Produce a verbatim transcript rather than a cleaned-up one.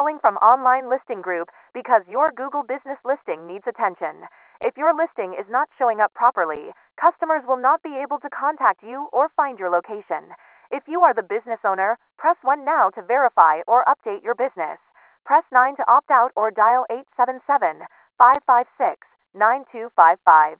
calling from Online Listing Group because your Google business listing needs attention. If your listing is not showing up properly, customers will not be able to contact you or find your location. If you are the business owner, press one now to verify or update your business. Press nine to opt out or dial eight seven seven, five five six, nine two five five.